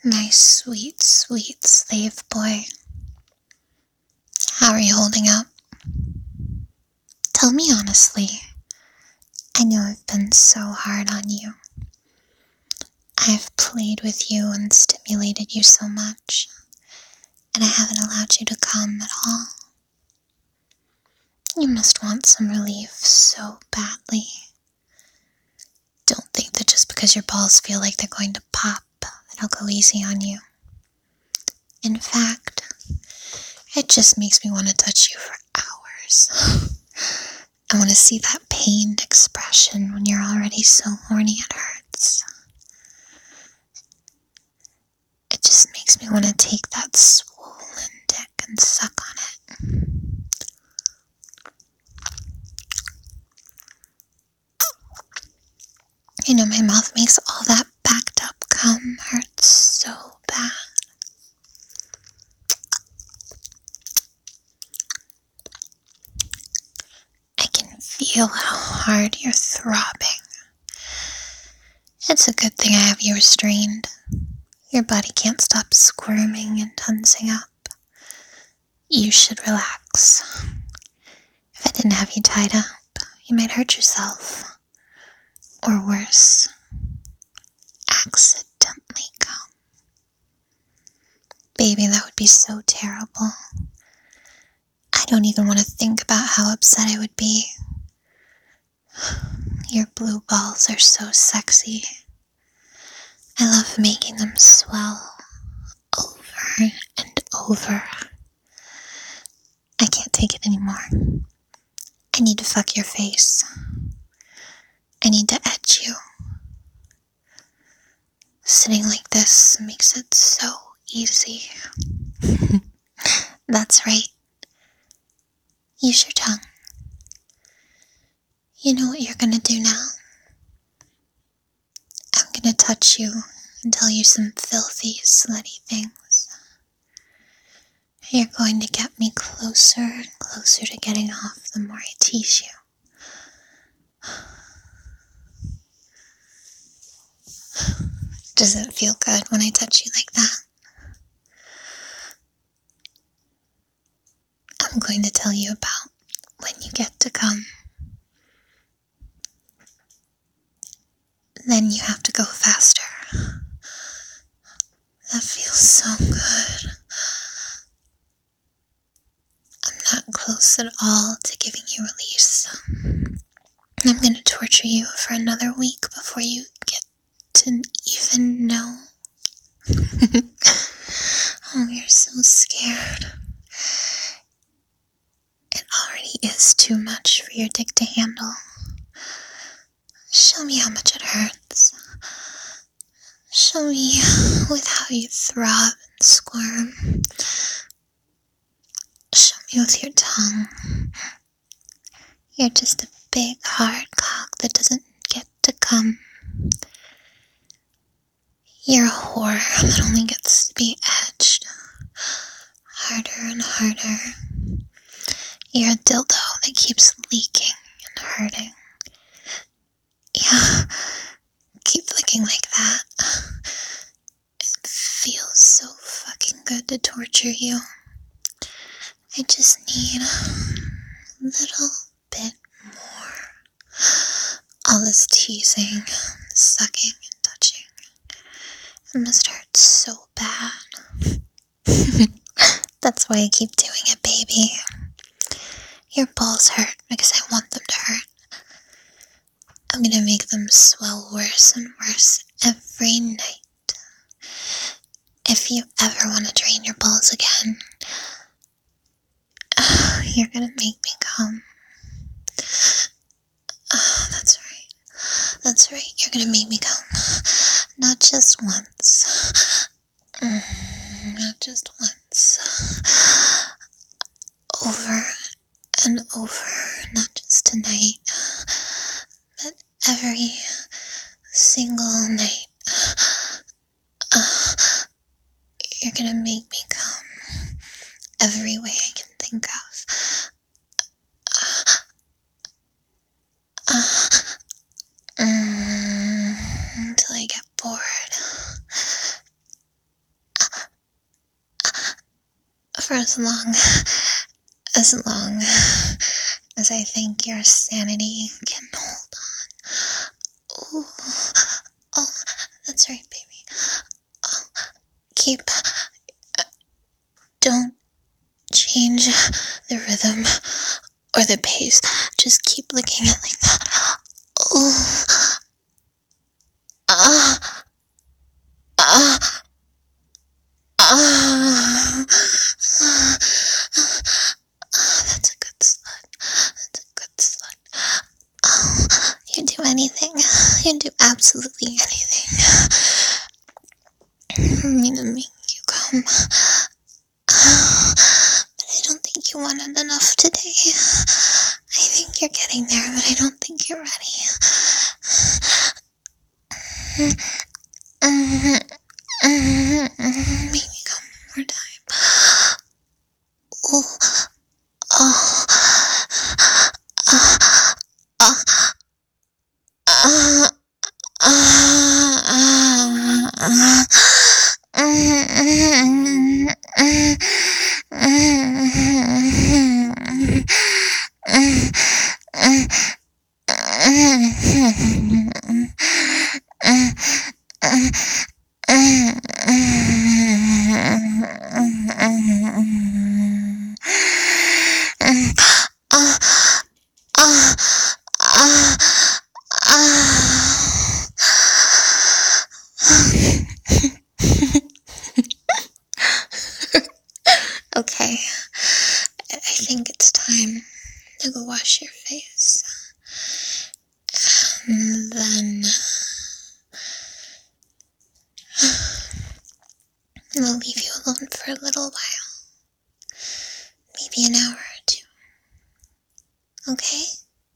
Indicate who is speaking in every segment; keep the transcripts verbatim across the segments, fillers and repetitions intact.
Speaker 1: My sweet, sweet slave boy. How are you holding up? Tell me honestly. I know I've been so hard on you. I've played with you and stimulated you so much, and I haven't allowed you to come at all. You must want some relief so badly. Don't think that just because your balls feel like they're going to pop, that I'll go easy on you. In fact, it just makes me want to touch you for hours. I want to see that pained expression when you're already so horny it hurts. It just makes me want to take that swollen dick and suck on it. You know, my mouth makes all that backed up cum hurt so bad. I can feel how hard you're throbbing. It's a good thing I have you restrained. Your body can't stop squirming and tensing up. You should relax. If I didn't have you tied up, you might hurt yourself. Or worse, accidentally come. Baby, that would be so terrible. I don't even want to think about how upset I would be. Your blue balls are so sexy. I love making them swell over and over. I can't take it anymore. I need to fuck your face. I need to edge you. Sitting like this makes it so easy. That's right. Use your tongue. You know what you're gonna do now? I'm gonna touch you and tell you some filthy, slutty things. You're going to get me closer and closer to getting off the more I tease you. Does it feel good when I touch you like that? I'm going to tell you about when you get to come. Then you have to go faster. That feels so good. I'm not close at all to giving you release. I'm going to torture you for another week before you get to even know. Oh, you're so scared. It already is too much for your dick to handle. Show me how much it hurts. Show me with how you throb and squirm. Show me with your tongue. You're just a big hard cock that doesn't get to come. You're a whore that only gets to be edged. Harder and harder. You're a dildo that keeps leaking and hurting. Yeah, keep flicking like that. It feels so fucking good to torture you. I just need a little bit more. All this teasing, sucking, and touching. It must hurt so bad. That's why I keep doing it, baby. Your balls hurt because I want them to hurt. I'm gonna make them swell worse and worse every night. If you ever want to drain your balls again, you're gonna make me come. Oh, that's right. That's right. You're gonna make me come. Not just once. Not just once. Over and over. Not just tonight. But every single night. You're gonna make me come. Every way I can think of. Uh, mm, until I get bored. for as long, as long as I think your sanity can hold on. Oh, oh, that's right, baby. Oh, keep, uh, don't change the rhythm or the pace. Just keep licking it like that. Oh, ah, ah, ah. That's a good slut. That's a good slut. Oh, you do anything. You do absolutely anything for me to make you come. But I don't think you wanted enough today. I think you're getting there, but I don't think you're ready. Maybe come one more time. Oh, oh, ah, ah, ah, Okay, I think it's time to go wash your face. And then we'll leave you alone for a little while. Maybe an hour or two. Okay?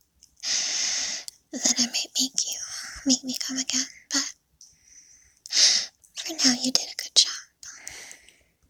Speaker 1: Then I might make you, make me come again, but for now you did a